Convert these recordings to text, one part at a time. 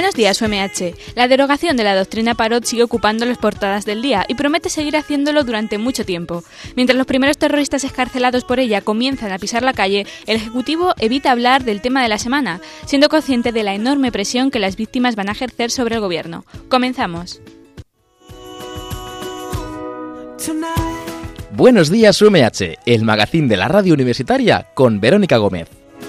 Buenos días, UMH. La derogación de la doctrina Parot sigue ocupando las portadas del día y promete seguir haciéndolo durante mucho tiempo. Mientras los primeros terroristas escarcelados por ella comienzan a pisar la calle, el Ejecutivo evita hablar del tema de la semana, siendo consciente de la enorme presión que las víctimas van a ejercer sobre el gobierno. Comenzamos. Buenos días, UMH, el magazín de la radio universitaria con Verónica Gómez.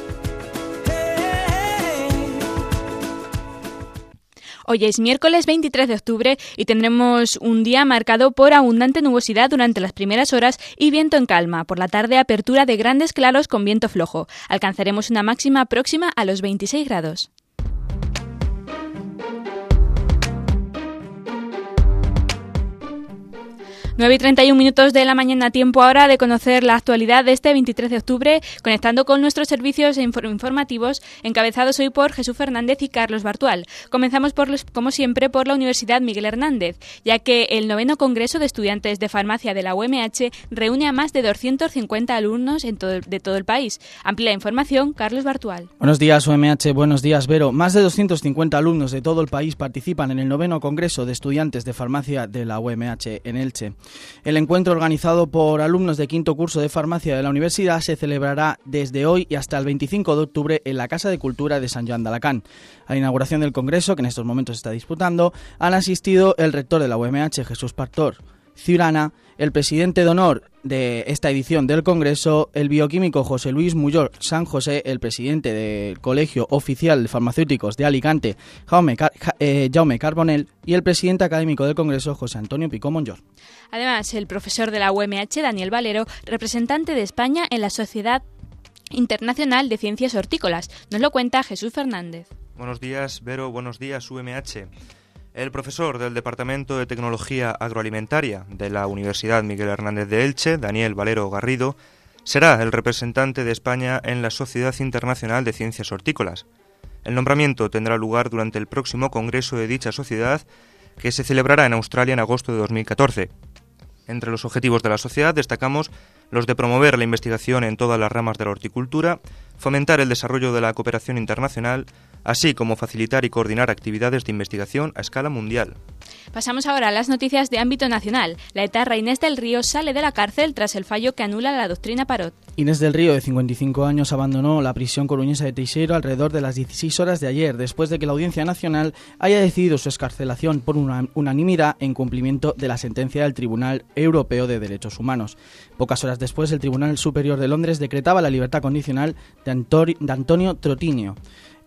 Hoy es miércoles 23 de octubre y tendremos un día marcado por abundante nubosidad durante las primeras horas y viento en calma. Por la tarde, apertura de grandes claros con viento flojo. Alcanzaremos una máxima próxima a los 26 grados. Nueve y 31 minutos de la mañana, tiempo ahora de conocer la actualidad de este 23 de octubre, conectando con nuestros servicios informativos, encabezados hoy por Jesús Fernández y Carlos Bartual. Comenzamos, como siempre, por la Universidad Miguel Hernández, ya que el 9º Congreso de Estudiantes de Farmacia de la UMH reúne a más de 250 alumnos de todo el país. Amplia información, Carlos Bartual. Buenos días, UMH. Buenos días, Vero. Más de 250 alumnos de todo el país participan en el 9º Congreso de Estudiantes de Farmacia de la UMH en Elche. El encuentro, organizado por alumnos de quinto curso de farmacia de la universidad, se celebrará desde hoy y hasta el 25 de octubre en la Casa de Cultura de Sant Joan d'Alacant. A la inauguración del congreso, que en estos momentos se está disputando, han asistido el rector de la UMH, Jesús Pastor Ciurana, el presidente de honor de esta edición del Congreso, el bioquímico José Luis Muyol San José, el presidente del Colegio Oficial de Farmacéuticos de Alicante, Jaume Carbonell, y el presidente académico del Congreso, José Antonio Picó Monllor. Además, el profesor de la UMH, Daniel Valero, representante de España en la Sociedad Internacional de Ciencias Hortícolas. Nos lo cuenta Jesús Fernández. Buenos días, Vero. Buenos días, UMH. El profesor del Departamento de Tecnología Agroalimentaria de la Universidad Miguel Hernández de Elche, Daniel Valero Garrido, será el representante de España en la Sociedad Internacional de Ciencias Hortícolas. El nombramiento tendrá lugar durante el próximo congreso de dicha sociedad, que se celebrará en Australia en agosto de 2014. Entre los objetivos de la sociedad destacamos los de promover la investigación en todas las ramas de la horticultura, fomentar el desarrollo de la cooperación internacional, así como facilitar y coordinar actividades de investigación a escala mundial. Pasamos ahora a las noticias de ámbito nacional. La etarra Inés del Río sale de la cárcel tras el fallo que anula la doctrina Parot. Inés del Río, de 55 años, abandonó la prisión coruñesa de Teixeiro alrededor de las 16 horas de ayer, después de que la Audiencia Nacional haya decidido su excarcelación por unanimidad en cumplimiento de la sentencia del Tribunal Europeo de Derechos Humanos. Pocas horas después, el Tribunal Superior de Londres decretaba la libertad condicional de Antonio Trotinio.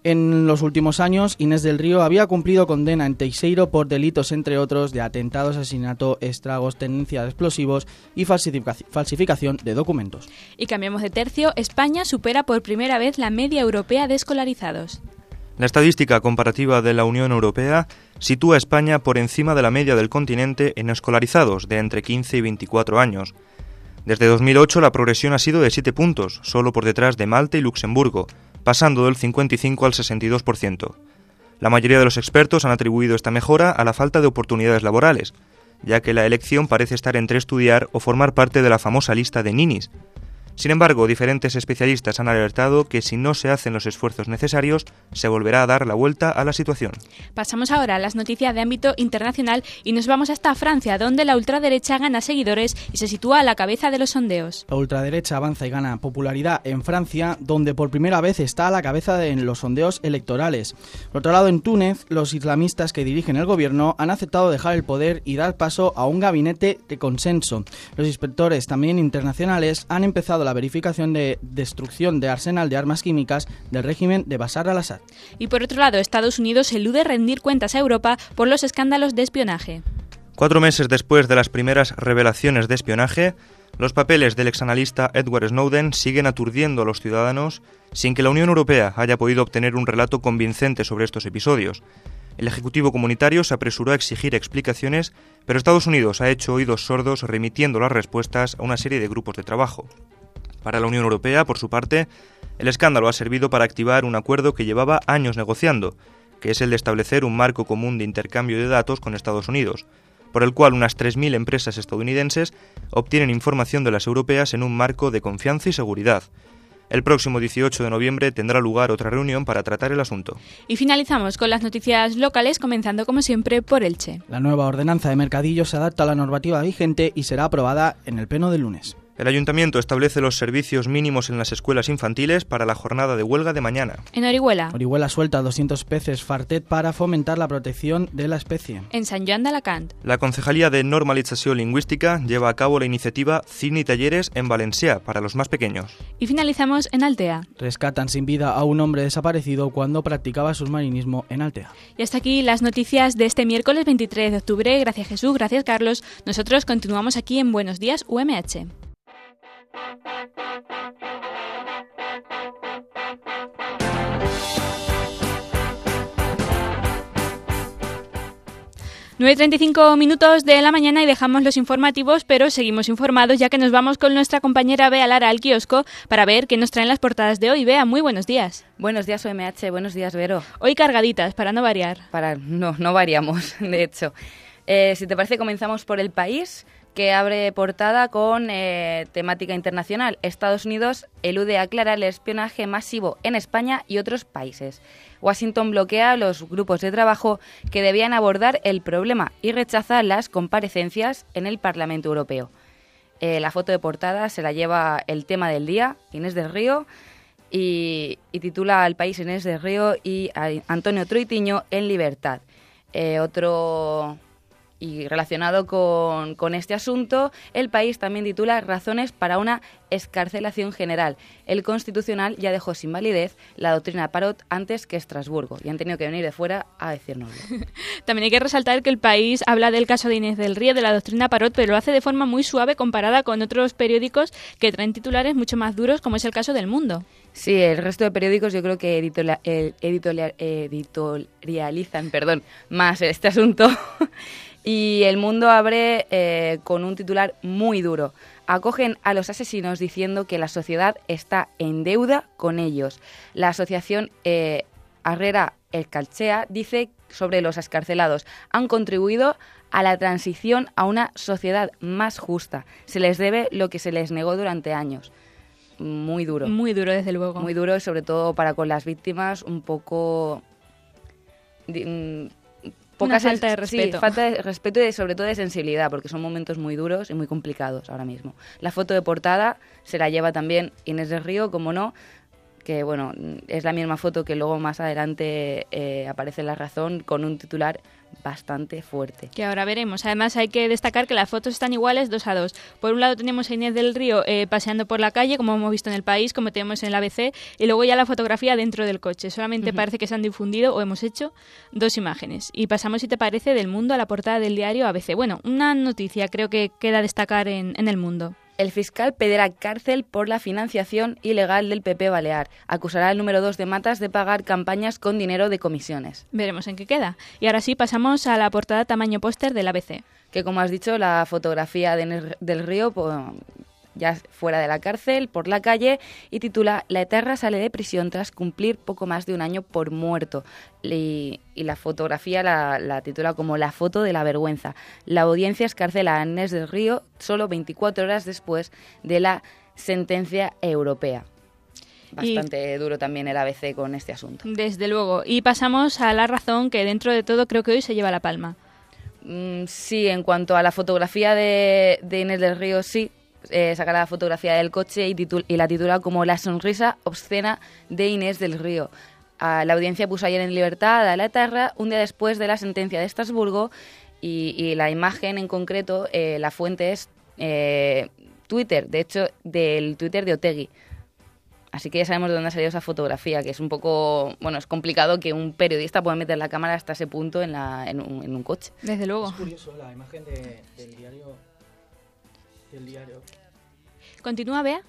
En los últimos años, Inés del Río había cumplido condena en Teixeiro por delitos, entre otros, de atentados, asesinato, estragos, tenencia de explosivos y falsificación de documentos. Y cambiamos de tercio. España supera por primera vez la media europea de escolarizados. La estadística comparativa de la Unión Europea sitúa a España por encima de la media del continente en escolarizados de entre 15 y 24 años. Desde 2008 la progresión ha sido de 7 puntos, solo por detrás de Malta y Luxemburgo, pasando del 55 al 62%. La mayoría de los expertos han atribuido esta mejora a la falta de oportunidades laborales, ya que la elección parece estar entre estudiar o formar parte de la famosa lista de ninis. Sin embargo, diferentes especialistas han alertado que si no se hacen los esfuerzos necesarios, se volverá a dar la vuelta a la situación. Pasamos ahora a las noticias de ámbito internacional y nos vamos hasta Francia, donde la ultraderecha gana seguidores y se sitúa a la cabeza de los sondeos. La ultraderecha avanza y gana popularidad en Francia, donde por primera vez está a la cabeza en los sondeos electorales. Por otro lado, en Túnez, los islamistas que dirigen el gobierno han aceptado dejar el poder y dar paso a un gabinete de consenso. Los inspectores, también internacionales, han empezado la verificación de destrucción de arsenal de armas químicas del régimen de Bashar al-Assad. Y por otro lado, Estados Unidos elude rendir cuentas a Europa por los escándalos de espionaje. 4 meses después de las primeras revelaciones de espionaje, los papeles del exanalista Edward Snowden siguen aturdiendo a los ciudadanos sin que la Unión Europea haya podido obtener un relato convincente sobre estos episodios. El Ejecutivo Comunitario se apresuró a exigir explicaciones, pero Estados Unidos ha hecho oídos sordos remitiendo las respuestas a una serie de grupos de trabajo. Para la Unión Europea, por su parte, el escándalo ha servido para activar un acuerdo que llevaba años negociando, que es el de establecer un marco común de intercambio de datos con Estados Unidos, por el cual unas 3.000 empresas estadounidenses obtienen información de las europeas en un marco de confianza y seguridad. El próximo 18 de noviembre tendrá lugar otra reunión para tratar el asunto. Y finalizamos con las noticias locales, comenzando como siempre por Elche. La nueva ordenanza de mercadillos se adapta a la normativa vigente y será aprobada en el pleno del lunes. El Ayuntamiento establece los servicios mínimos en las escuelas infantiles para la jornada de huelga de mañana. En Orihuela. Orihuela suelta 200 peces fartet para fomentar la protección de la especie. En Sant Joan d'Alacant. La Concejalía de Normalitzación Lingüística lleva a cabo la iniciativa Cine y Talleres en Valencià para los más pequeños. Y finalizamos en Altea. Rescatan sin vida a un hombre desaparecido cuando practicaba submarinismo en Altea. Y hasta aquí las noticias de este miércoles 23 de octubre. Gracias Jesús, gracias Carlos. Nosotros continuamos aquí en Buenos Días UMH. 9:35 de la mañana y dejamos los informativos, pero seguimos informados ya que nos vamos con nuestra compañera Bea Lara al kiosco para ver qué nos traen las portadas de hoy. Bea, muy buenos días. Buenos días UMH, buenos días Vero. Hoy cargaditas, para no variar. No variamos, de hecho. Si te parece, comenzamos por El País, que abre portada con temática internacional. Estados Unidos elude aclarar el espionaje masivo en España y otros países. Washington bloquea los grupos de trabajo que debían abordar el problema y rechaza las comparecencias en el Parlamento Europeo. La foto de portada se la lleva el tema del día, Inés del Río, y titula al país Inés del Río y a Antonio Troitiño en libertad. Y relacionado con este asunto, El País también titula Razones para una excarcelación general. El Constitucional ya dejó sin validez la doctrina Parot antes que Estrasburgo y han tenido que venir de fuera a decírnoslo. También hay que resaltar que El País habla del caso de Inés del Río, de la doctrina Parot, pero lo hace de forma muy suave comparada con otros periódicos que traen titulares mucho más duros, como es el caso del Mundo. Sí, el resto de periódicos yo creo que editorializan más este asunto. Y El Mundo abre con un titular muy duro. Acogen a los asesinos diciendo que la sociedad está en deuda con ellos. La asociación Arrera Escalchea dice sobre los excarcelados: han contribuido a la transición a una sociedad más justa. Se les debe lo que se les negó durante años. Muy duro. Muy duro, desde luego. Muy duro, sobre todo para con las víctimas, un poco... Una falta de respeto. Sí, falta de respeto y sobre todo de sensibilidad, porque son momentos muy duros y muy complicados ahora mismo. La foto de portada se la lleva también Inés del Río, como no, que bueno, es la misma foto que luego más adelante aparece en La Razón con un titular bastante fuerte. Que ahora veremos. Además hay que destacar que las fotos están iguales 2 a 2. Por un lado tenemos a Inés del Río paseando por la calle, como hemos visto en El País, como tenemos en el ABC, y luego ya la fotografía dentro del coche. Solamente parece que se han difundido o hemos hecho 2 imágenes. Y pasamos, si te parece, del Mundo a la portada del diario ABC. Bueno, una noticia creo que queda destacar en El Mundo. El fiscal pedirá cárcel por la financiación ilegal del PP Balear. Acusará al número 2 de Matas de pagar campañas con dinero de comisiones. Veremos en qué queda. Y ahora sí, pasamos a la portada tamaño póster del ABC. Que, como has dicho, la fotografía de Inés del Río, pues, ya fuera de la cárcel, por la calle, y titula La eterra sale de prisión tras cumplir poco más de un año por muerto. Y la fotografía la titula como La foto de la vergüenza. La audiencia escarcela a Inés del Río solo 24 horas después de la sentencia europea. Bastante duro también el ABC con este asunto. Desde luego. Y pasamos a La Razón, que dentro de todo creo que hoy se lleva la palma. Sí, en cuanto a la fotografía de Inés del Río, sí. Saca la fotografía del coche y la titula como La sonrisa obscena de Inés del Río. La audiencia puso ayer en libertad a la etarra un día después de la sentencia de Estrasburgo y la imagen en concreto, la fuente es Twitter, de hecho del Twitter de Otegi. Así que ya sabemos de dónde ha salido esa fotografía, que es un poco... Bueno, es complicado que un periodista pueda meter la cámara hasta ese punto en un coche. Desde luego. Es curioso la imagen del diario... ¿Continúa, Bea?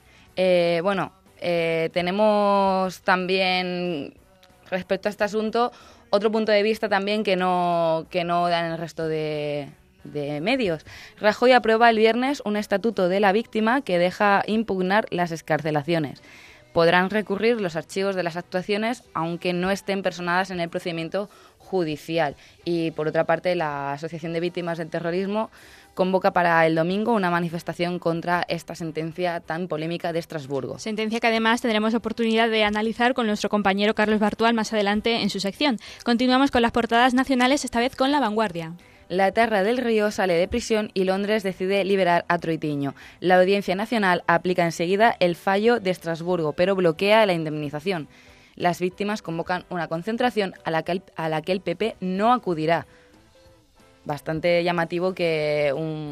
Tenemos también, respecto a este asunto, otro punto de vista también que no dan el resto de medios. Rajoy aprueba el viernes un estatuto de la víctima que deja impugnar las excarcelaciones. Podrán recurrir los archivos de las actuaciones aunque no estén personadas en el procedimiento judicial. Y por otra parte, la Asociación de Víctimas del Terrorismo convoca para el domingo una manifestación contra esta sentencia tan polémica de Estrasburgo. Sentencia que además tendremos oportunidad de analizar con nuestro compañero Carlos Bartual más adelante en su sección. Continuamos con las portadas nacionales, esta vez con La Vanguardia. La Terra del Río sale de prisión y Londres decide liberar a Troitiño. La Audiencia Nacional aplica enseguida el fallo de Estrasburgo, pero bloquea la indemnización. Las víctimas convocan una concentración a la que el PP no acudirá. Bastante llamativo que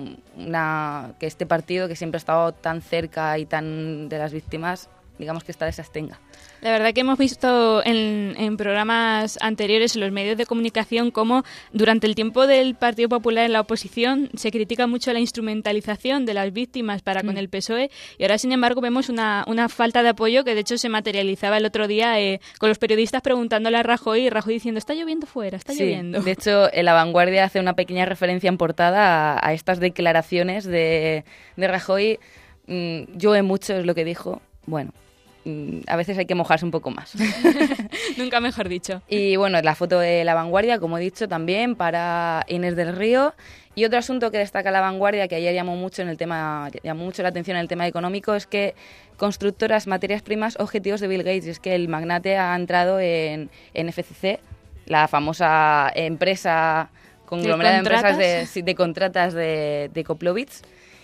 que este partido, que siempre ha estado tan cerca y tan de las víctimas, digamos que esta vez se abstenga. La verdad que hemos visto en programas anteriores en los medios de comunicación cómo durante el tiempo del Partido Popular en la oposición se critica mucho la instrumentalización de las víctimas para con el PSOE y ahora sin embargo vemos una falta de apoyo que de hecho se materializaba el otro día con los periodistas preguntándole a Rajoy y Rajoy diciendo está lloviendo fuera, está lloviendo. De hecho en La Vanguardia hace una pequeña referencia en portada a estas declaraciones de Rajoy. Llueve mucho es lo que dijo. Bueno, a veces hay que mojarse un poco más. Nunca mejor dicho. Y bueno, la foto de La Vanguardia, como he dicho, también para Inés del Río. Y otro asunto que destaca La Vanguardia, que ayer llamó mucho la atención en el tema económico, es que constructoras, materias primas, objetivos de Bill Gates. Y es que el magnate ha entrado en FCC, la famosa empresa conglomerada de empresas de contratas de Koplovitz.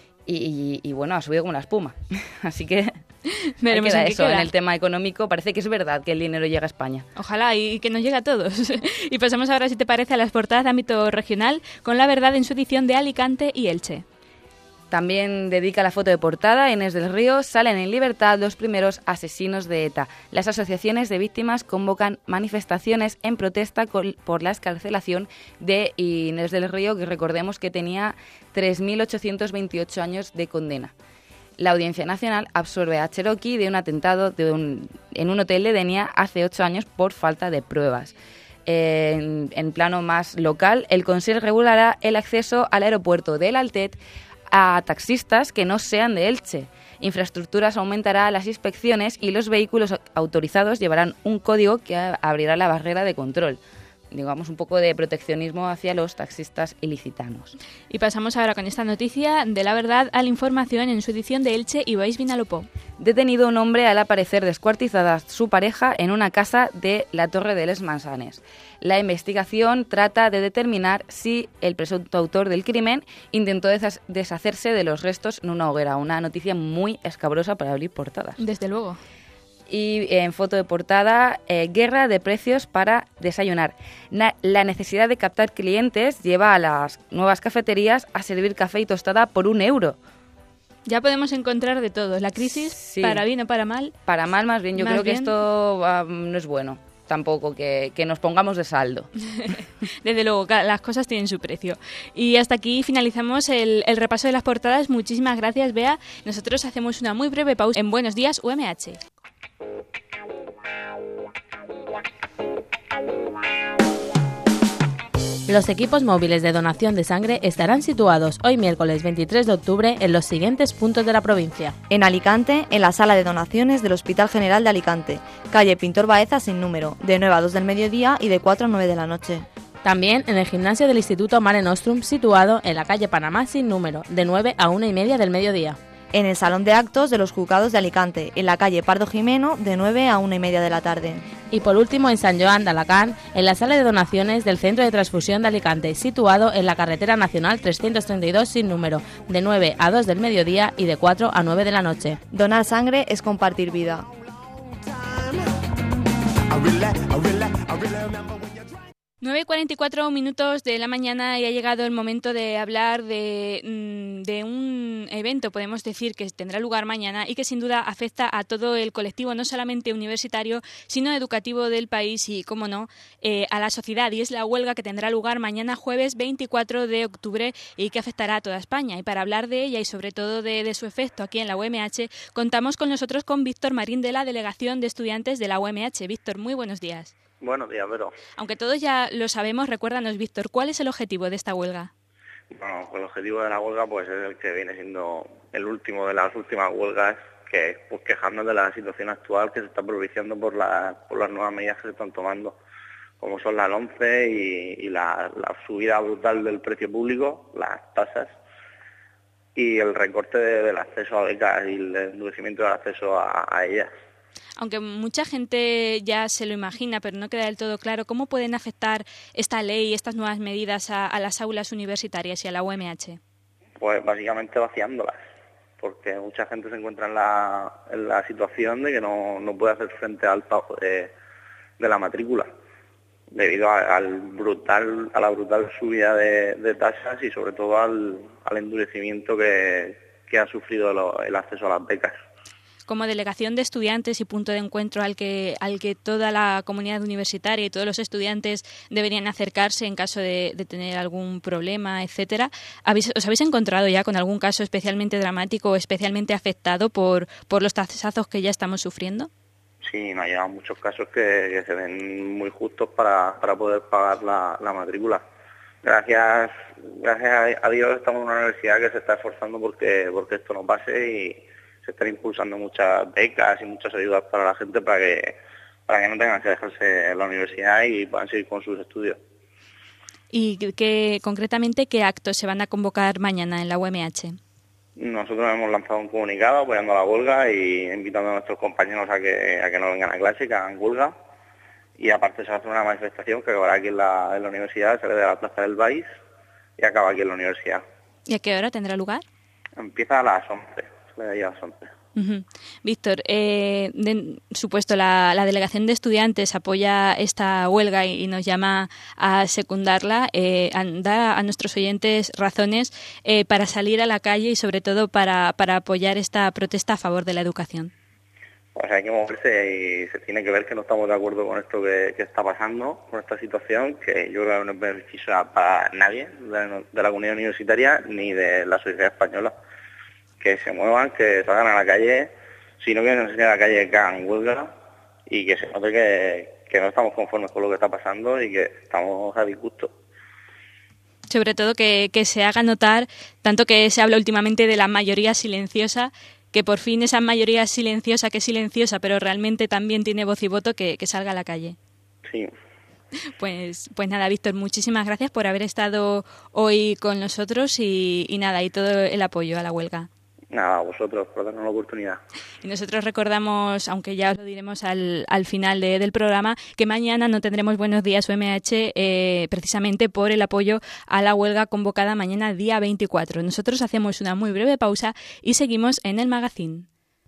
Y bueno, ha subido como la espuma. Así que veremos en el tema económico. Parece que es verdad que el dinero llega a España. Ojalá y que nos llegue a todos. Y pasamos ahora, si te parece, a las portadas de ámbito regional con La Verdad en su edición de Alicante y Elche. También dedica la foto de portada Inés del Río. Salen en libertad los primeros asesinos de ETA. Las asociaciones de víctimas convocan manifestaciones en protesta por la excarcelación de Inés del Río, que recordemos que tenía 3.828 años de condena. La Audiencia Nacional absuelve a Cherokee de un atentado en un hotel de Denia hace 8 años por falta de pruebas. En plano más local, el Consell regulará el acceso al aeropuerto del Altet a taxistas que no sean de Elche. Infraestructuras aumentará las inspecciones y los vehículos autorizados llevarán un código que abrirá la barrera de control. Digamos, un poco de proteccionismo hacia los taxistas ilicitanos. Y pasamos ahora con esta noticia de La Verdad a la información en su edición de Elche y Baix Vinalopó. Detenido un hombre al aparecer descuartizada su pareja en una casa de la Torre de les Mansanes. La investigación trata de determinar si el presunto autor del crimen intentó deshacerse de los restos en una hoguera. Una noticia muy escabrosa para abrir portadas. Desde luego. Y en foto de portada, guerra de precios para desayunar. La necesidad de captar clientes lleva a las nuevas cafeterías a servir café y tostada por €1. Ya podemos encontrar de todo. La crisis, sí. Para bien o para mal. Para mal, más bien. Yo creo que esto no es bueno. Tampoco que nos pongamos de saldo. Desde luego, las cosas tienen su precio. Y hasta aquí finalizamos el repaso de las portadas. Muchísimas gracias, Bea. Nosotros hacemos una muy breve pausa en Buenos Días UMH. Los equipos móviles de donación de sangre estarán situados hoy miércoles 23 de octubre en los siguientes puntos de la provincia. En Alicante, en la sala de donaciones del Hospital General de Alicante, calle Pintor Baeza sin número, de 9 a 2 del mediodía y de 4 a 9 de la noche. También en el gimnasio del Instituto Mare Nostrum, situado en la calle Panamá sin número, de 9 a 1:30 del mediodía. En el Salón de Actos de los Juzgados de Alicante, en la calle Pardo Jimeno, de 9 a 1:30 de la tarde. Y por último en San Joan de Alacant, en la sala de donaciones del Centro de Transfusión de Alicante, situado en la carretera nacional 332 sin número, de 9 a 2 del mediodía y de 4 a 9 de la noche. Donar sangre es compartir vida. 9:44 minutos de la mañana y ha llegado el momento de hablar de un evento, podemos decir, que tendrá lugar mañana y que sin duda afecta a todo el colectivo, no solamente universitario, sino educativo del país y, cómo no, a la sociedad. Y es la huelga que tendrá lugar mañana jueves 24 de octubre y que afectará a toda España. Y para hablar de ella y sobre todo de su efecto aquí en la UMH, contamos con nosotros con Víctor Marín de la Delegación de Estudiantes de la UMH. Víctor, muy buenos días. Buenos días, Vero. Aunque todos ya lo sabemos, recuérdanos, Víctor, ¿cuál es el objetivo de esta huelga? Bueno, el objetivo de la huelga pues es el que viene siendo el último de las últimas huelgas, que es pues, quejarnos de la situación actual que se está propiciando por las nuevas medidas que se están tomando como son la LOMCE y la subida brutal del precio público, las tasas, y el recorte del acceso a becas y el endurecimiento del acceso a ellas. Aunque mucha gente ya se lo imagina, pero no queda del todo claro, ¿cómo pueden afectar esta ley y estas nuevas medidas a las aulas universitarias y a la UMH? Pues básicamente vaciándolas, porque mucha gente se encuentra en la situación de que no puede hacer frente al pago de la matrícula, debido a la brutal subida de tasas y sobre todo al endurecimiento que ha sufrido el acceso a las becas. Como delegación de estudiantes y punto de encuentro al que toda la comunidad universitaria y todos los estudiantes deberían acercarse en caso de tener algún problema, etcétera, ¿os habéis encontrado ya con algún caso especialmente dramático o especialmente afectado por los tasazos que ya estamos sufriendo? Sí, nos llegan muchos casos que se ven muy justos para poder pagar la matrícula. Gracias a Dios estamos en una universidad que se está esforzando porque esto no pase y se están impulsando muchas becas y muchas ayudas para la gente para que no tengan que dejarse en la universidad y puedan seguir con sus estudios. ¿Y concretamente qué actos se van a convocar mañana en la UMH? Nosotros hemos lanzado un comunicado apoyando la huelga y invitando a nuestros compañeros a que no vengan a clase, que hagan huelga. Y aparte se va a hacer una manifestación que acabará aquí en la universidad, sale de la Plaza del Baix y acaba aquí en la universidad. ¿Y a qué hora tendrá lugar? Empieza a las 11. A las 11. Uh-huh. Víctor, supuesto, la delegación de estudiantes apoya esta huelga y nos llama a secundarla, da a nuestros oyentes razones para salir a la calle y sobre todo para apoyar esta protesta a favor de la educación. Pues hay que moverse y se tiene que ver que no estamos de acuerdo con esto que está pasando, con esta situación, que yo creo que no es beneficiosa para nadie de la comunidad universitaria ni de la sociedad española. Que se muevan, que salgan a la calle, si no quieren salir a la calle, que hagan huelga y que se note que no estamos conformes con lo que está pasando y que estamos a disgusto. Sobre todo que se haga notar, tanto que se habla últimamente de la mayoría silenciosa, que por fin esa mayoría silenciosa, que es silenciosa, pero realmente también tiene voz y voto, que salga a la calle. Sí. Pues nada, Víctor, muchísimas gracias por haber estado hoy con nosotros y nada, y todo el apoyo a la huelga. Nada, a vosotros por darnos la oportunidad. Y nosotros recordamos, aunque ya os lo diremos al final del programa, que mañana no tendremos Buenos Días UMH precisamente por el apoyo a la huelga convocada mañana día 24. Nosotros hacemos una muy breve pausa y seguimos en el magazín.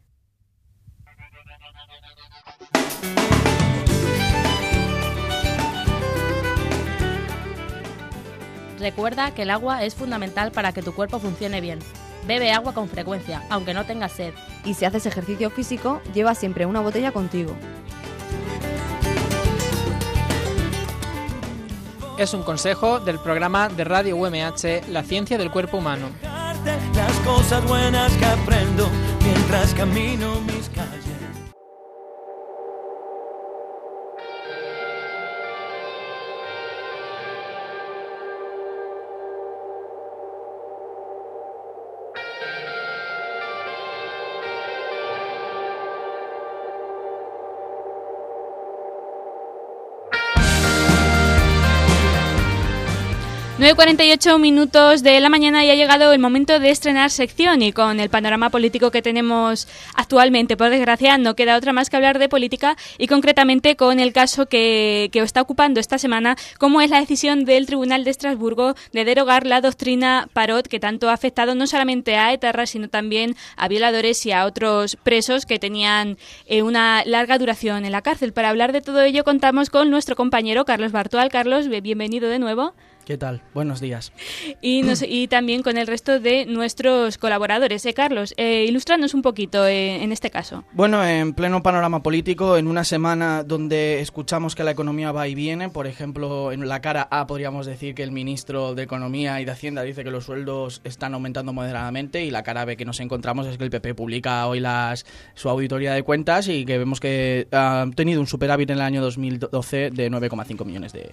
Recuerda que el agua es fundamental para que tu cuerpo funcione bien. Bebe agua con frecuencia, aunque no tengas sed. Y si haces ejercicio físico, lleva siempre una botella contigo. Es un consejo del programa de Radio UMH, La Ciencia del Cuerpo Humano. Las cosas buenas que aprendo mientras camino mis calles. Nueve 48 minutos de la mañana y ha llegado el momento de estrenar sección y con el panorama político que tenemos actualmente, por desgracia, no queda otra más que hablar de política y concretamente con el caso que está ocupando esta semana, como es la decisión del Tribunal de Estrasburgo de derogar la doctrina Parot, que tanto ha afectado no solamente a etarras, sino también a violadores y a otros presos que tenían una larga duración en la cárcel. Para hablar de todo ello contamos con nuestro compañero Carlos Bartual. Carlos, bienvenido de nuevo. ¿Qué tal? Buenos días. Y también con el resto de nuestros colaboradores. Carlos, ilústranos un poquito en este caso. Bueno, en pleno panorama político, en una semana donde escuchamos que la economía va y viene, por ejemplo, en la cara A podríamos decir que el ministro de Economía y de Hacienda dice que los sueldos están aumentando moderadamente y la cara B que nos encontramos es que el PP publica hoy su auditoría de cuentas y que vemos que ha tenido un superávit en el año 2012 de 9,5 millones de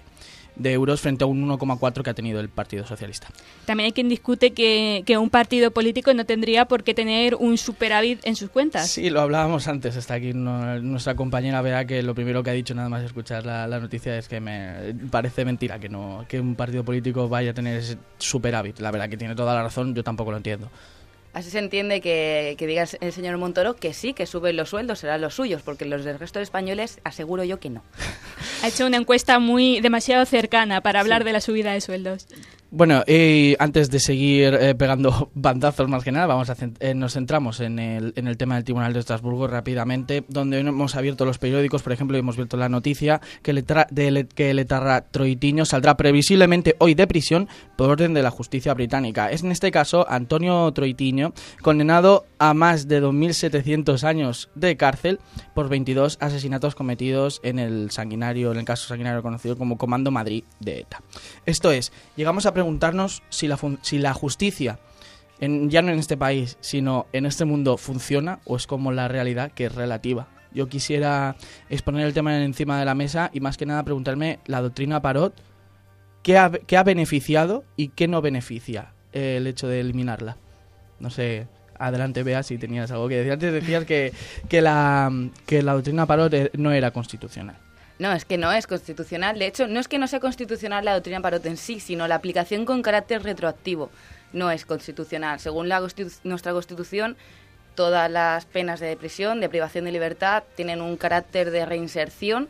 euros frente a un 1,4 que ha tenido el Partido Socialista. También hay quien discute que un partido político no tendría por qué tener un superávit en sus cuentas. Sí, lo hablábamos antes. Está aquí nuestra compañera Bea, que lo primero que ha dicho nada más escuchar la noticia es que me parece mentira que un partido político vaya a tener ese superávit. La verdad que tiene toda la razón, yo tampoco lo entiendo. Así se entiende que diga el señor Montoro que sí, que suben los sueldos, serán los suyos, porque los del resto de españoles aseguro yo que no. Ha hecho una encuesta demasiado cercana para hablar de la subida de sueldos. Bueno, antes de seguir pegando bandazos más que nada, nos centramos en el tema del Tribunal de Estrasburgo rápidamente, donde hemos abierto los periódicos, por ejemplo, y hemos visto la noticia que el etarra Troitiño saldrá previsiblemente hoy de prisión por orden de la justicia británica. Es en este caso Antonio Troitiño, condenado a más de 2.700 años de cárcel por 22 asesinatos cometidos en el caso sanguinario conocido como Comando Madrid de ETA. Esto es, llegamos a preguntarnos si la justicia, ya no en este país, sino en este mundo, funciona o es como la realidad, que es relativa. Yo quisiera exponer el tema encima de la mesa y más que nada preguntarme la doctrina Parot, ¿qué ha beneficiado y qué no beneficia el hecho de eliminarla? No sé, adelante Bea, si tenías algo que decir. Antes decías que la doctrina Parot no era constitucional. No, es que no es constitucional. De hecho, no es que no sea constitucional la doctrina Parot en sí, sino la aplicación con carácter retroactivo. No es constitucional. Según nuestra Constitución, todas las penas de prisión, de privación de libertad, tienen un carácter de reinserción,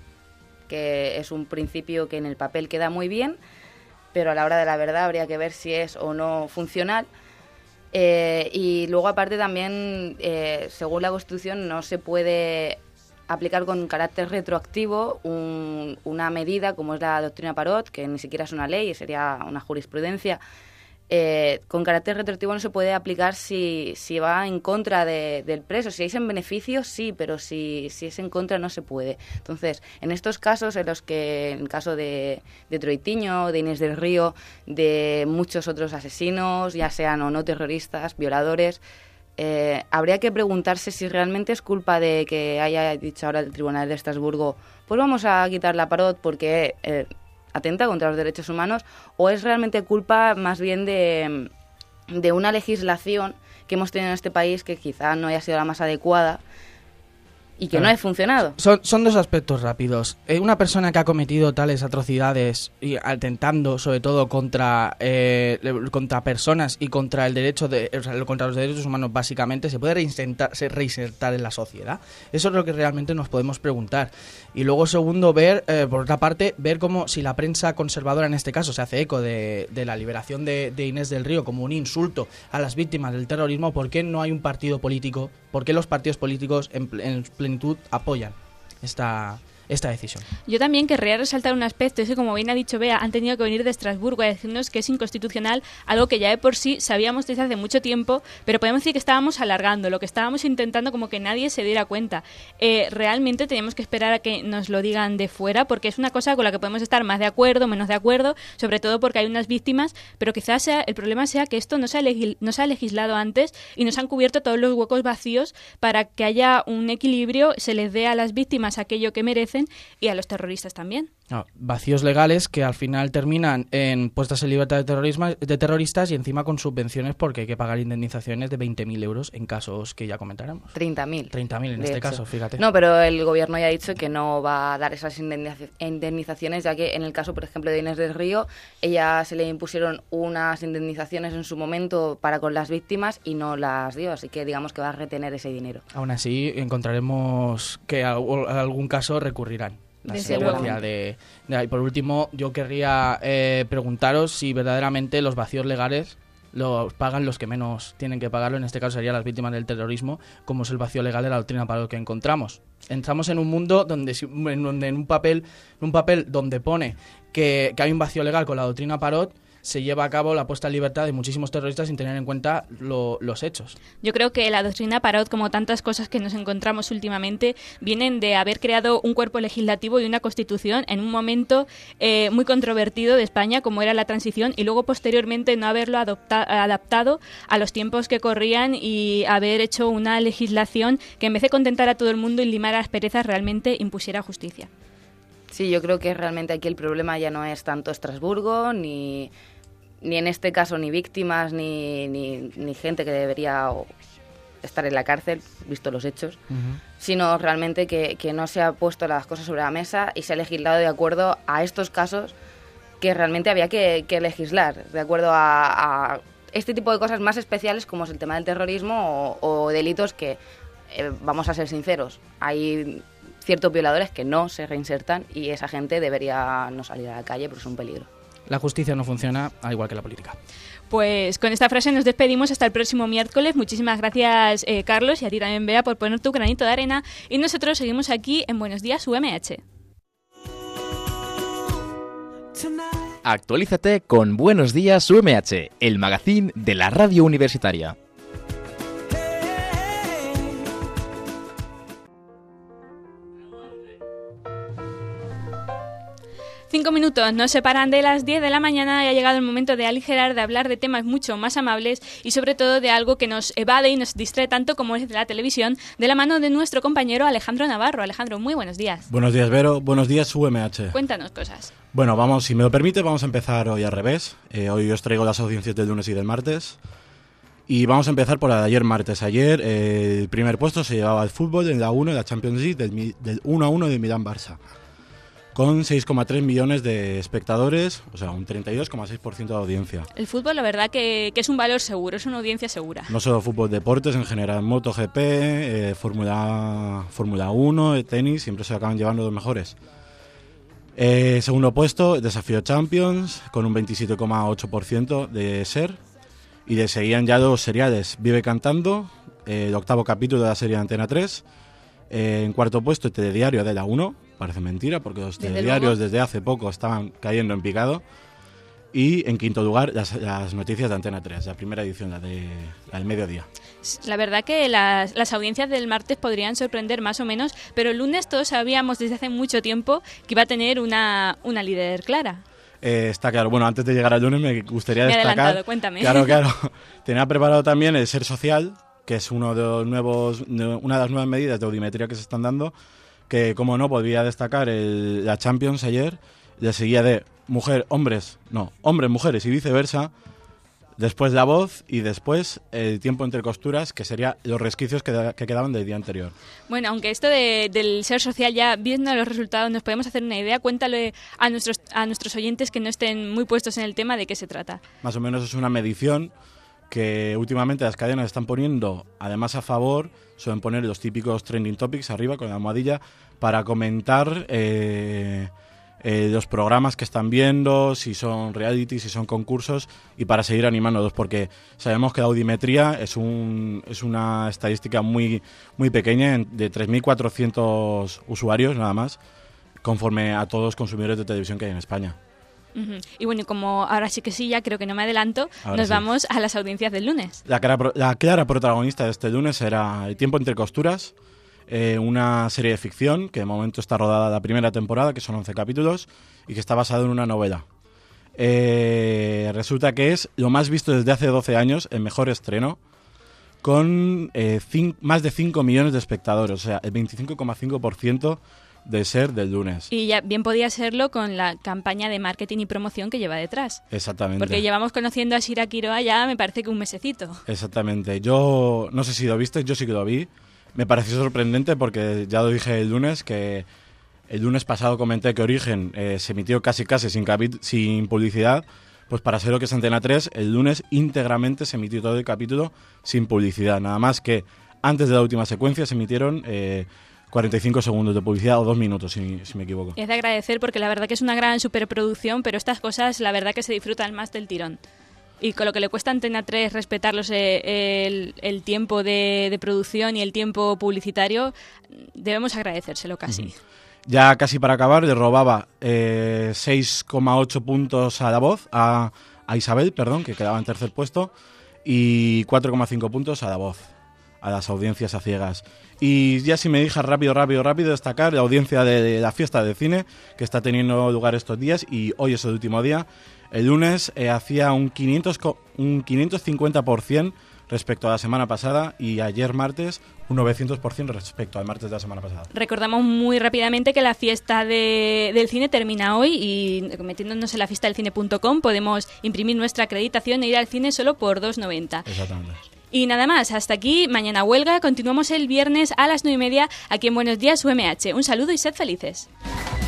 que es un principio que en el papel queda muy bien, pero a la hora de la verdad habría que ver si es o no funcional. Y luego, aparte, también, según la Constitución, no se puede aplicar con carácter retroactivo una medida como es la doctrina Parot, que ni siquiera es una ley, sería una jurisprudencia. Con carácter retroactivo no se puede aplicar si va en contra del preso. Si es en beneficio, sí, pero si es en contra no se puede. Entonces, en estos casos, en el caso de Troitiño, de Inés del Río, de muchos otros asesinos, ya sean o no terroristas, violadores, habría que preguntarse si realmente es culpa de que haya dicho ahora el Tribunal de Estrasburgo, pues vamos a quitar la Parot porque atenta contra los derechos humanos, o es realmente culpa más bien de una legislación que hemos tenido en este país que quizá no haya sido la más adecuada y que no ha funcionado. Son dos aspectos rápidos. Una persona que ha cometido tales atrocidades y atentando sobre todo contra personas y contra contra los derechos humanos básicamente, se puede reinsertar en la sociedad. Eso es lo que realmente nos podemos preguntar. Y luego, segundo, por otra parte, ver cómo si la prensa conservadora en este caso se hace eco de la liberación de Inés del Río como un insulto a las víctimas del terrorismo, ¿por qué no hay un partido político? ¿Por qué los partidos políticos en plenitud apoyan esta decisión? Yo también querría resaltar un aspecto, es que, como bien ha dicho Bea, han tenido que venir de Estrasburgo a decirnos que es inconstitucional, algo que ya de por sí sabíamos desde hace mucho tiempo, pero podemos decir que estábamos alargando, lo que estábamos intentando como que nadie se diera cuenta. Realmente teníamos que esperar a que nos lo digan de fuera, porque es una cosa con la que podemos estar más de acuerdo, menos de acuerdo, sobre todo porque hay unas víctimas, pero quizás el problema sea que esto no se ha legislado antes y nos han cubierto todos los huecos vacíos para que haya un equilibrio, se les dé a las víctimas aquello que merecen y a los terroristas también. Vacíos legales que al final terminan en puestas en libertad de terroristas y encima con subvenciones, porque hay que pagar indemnizaciones de 20.000 euros en casos que ya comentáramos. 30.000. 30.000 en este caso, fíjate. No, pero el gobierno ya ha dicho que no va a dar esas indemnizaciones, ya que en el caso, por ejemplo, de Inés del Río, ella se le impusieron unas indemnizaciones en su momento para con las víctimas y no las dio, así que digamos que va a retener ese dinero. Aún así, encontraremos que algún caso recurrirán. La secuencia y por último, yo querría preguntaros si verdaderamente los vacíos legales los pagan los que menos tienen que pagarlo. En este caso serían las víctimas del terrorismo, como es el vacío legal de la doctrina Parot que encontramos. Entramos en un mundo donde en un papel donde pone que hay un vacío legal con la doctrina Parot, se lleva a cabo la puesta en libertad de muchísimos terroristas sin tener en cuenta los hechos. Yo creo que la doctrina Parot, como tantas cosas que nos encontramos últimamente, vienen de haber creado un cuerpo legislativo y una constitución en un momento muy controvertido de España, como era la transición, y luego posteriormente no haberlo adaptado a los tiempos que corrían y haber hecho una legislación que, en vez de contentar a todo el mundo y limar asperezas, realmente impusiera justicia. Sí, yo creo que realmente aquí el problema ya no es tanto Estrasburgo, ni en este caso ni víctimas, ni gente que debería estar en la cárcel, visto los hechos, sino realmente que no se ha puesto las cosas sobre la mesa y se ha legislado de acuerdo a estos casos que realmente había que legislar, de acuerdo a este tipo de cosas más especiales como es el tema del terrorismo o delitos que, vamos a ser sinceros, hay ciertos violadores que no se reinsertan y esa gente debería no salir a la calle porque es un peligro. La justicia no funciona, al igual que la política. Pues con esta frase nos despedimos hasta el próximo miércoles. Muchísimas gracias, Carlos, y a ti también, Bea, por poner tu granito de arena. Y nosotros seguimos aquí en Buenos Días UMH. Actualízate con Buenos Días UMH, el magazín de la radio universitaria. Cinco minutos nos separan de las 10 de la mañana y ha llegado el momento de aligerar, de hablar de temas mucho más amables y sobre todo de algo que nos evade y nos distrae tanto como es la televisión, de la mano de nuestro compañero Alejandro Navarro. Alejandro, muy buenos días. Buenos días, Vero. Buenos días, UMH. Cuéntanos cosas. Bueno, vamos, si me lo permite, vamos a empezar hoy al revés. Hoy os traigo las audiencias del lunes y del martes. Y vamos a empezar por la de ayer martes. Ayer el primer puesto se llevaba el fútbol en la 1 de la Champions League del 1-1 de Milán-Barça. Con 6,3 millones de espectadores, o sea, un 32,6% de audiencia. El fútbol, la verdad que es un valor seguro, es una audiencia segura. No solo fútbol, deportes en general, MotoGP, Fórmula 1, tenis, siempre se acaban llevando los mejores. Segundo puesto, Desafío Champions, con un 27,8% de ser. Y le seguían ya dos seriales, Vive Cantando, el octavo capítulo de la serie de Antena 3. En cuarto puesto, el Telediario de la 1. Parece mentira, porque los telediarios desde hace poco estaban cayendo en picado. Y en quinto lugar, las noticias de Antena 3, la primera edición, la del mediodía. La verdad que las audiencias del martes podrían sorprender más o menos, pero el lunes todos sabíamos desde hace mucho tiempo que iba a tener una líder clara. Está claro. Bueno, antes de llegar al lunes me gustaría destacar... adelantado, cuéntame. Claro. Tenía preparado también el Ser Social, que es una de las nuevas medidas de audiometría que se están dando, que, como no, podría destacar la Champions ayer, le seguía de hombres, mujeres y viceversa, después La Voz y después el Tiempo entre costuras, que serían los resquicios que quedaban del día anterior. Bueno, aunque esto del Ser Social, ya viendo los resultados nos podemos hacer una idea, cuéntale a nuestros oyentes que no estén muy puestos en el tema de qué se trata. Más o menos es una medición que últimamente las cadenas están poniendo, además a favor, suelen poner los típicos trending topics arriba con la almohadilla para comentar los programas que están viendo, si son reality, si son concursos, y para seguir animándolos, porque sabemos que la audiometría es una estadística muy, muy pequeña, de 3.400 usuarios nada más, conforme a todos los consumidores de televisión que hay en España. Uh-huh. Y bueno, como ahora sí que sí, ya creo que no me adelanto, vamos a las audiencias del lunes. La clara protagonista de este lunes era El Tiempo entre costuras, una serie de ficción que de momento está rodada la primera temporada, que son 11 capítulos, y que está basada en una novela. Resulta que es lo más visto desde hace 12 años, el mejor estreno, con más de 5 millones de espectadores, o sea, el 25,5% de ser del lunes. Y ya bien podía serlo con la campaña de marketing y promoción que lleva detrás. Exactamente. Porque llevamos conociendo a Shira Quiroa ya, me parece que un mesecito. Exactamente. Yo no sé si lo viste, yo sí que lo vi. Me pareció sorprendente porque ya lo dije el lunes, que el lunes pasado comenté que Origen se emitió casi sin publicidad. Pues para ser lo que es Antena 3, el lunes íntegramente se emitió todo el capítulo sin publicidad. Nada más que antes de la última secuencia se emitieron 45 segundos de publicidad o 2 minutos, si me equivoco. Y es de agradecer porque la verdad que es una gran superproducción, pero estas cosas la verdad que se disfrutan más del tirón. Y con lo que le cuesta a Antena 3 respetarlos el tiempo de producción y el tiempo publicitario, debemos agradecérselo casi. Uh-huh. Ya casi para acabar, le robaba 6,8 puntos a La Voz, a Isabel, que quedaba en tercer puesto, y 4,5 puntos a La Voz, a las audiencias a ciegas. Y ya si me dejas rápido destacar la audiencia de la fiesta de cine que está teniendo lugar estos días, y hoy es el último día. El lunes hacía un 550% respecto a la semana pasada y ayer martes un 900% respecto al martes de la semana pasada. Recordamos muy rápidamente que la fiesta del cine termina hoy y metiéndonos en la fiesta del cine.com podemos imprimir nuestra acreditación e ir al cine solo por 2,90. Exactamente. Y nada más, hasta aquí, mañana huelga, continuamos el viernes a las 9:30 aquí en Buenos Días UMH. Un saludo y sed felices.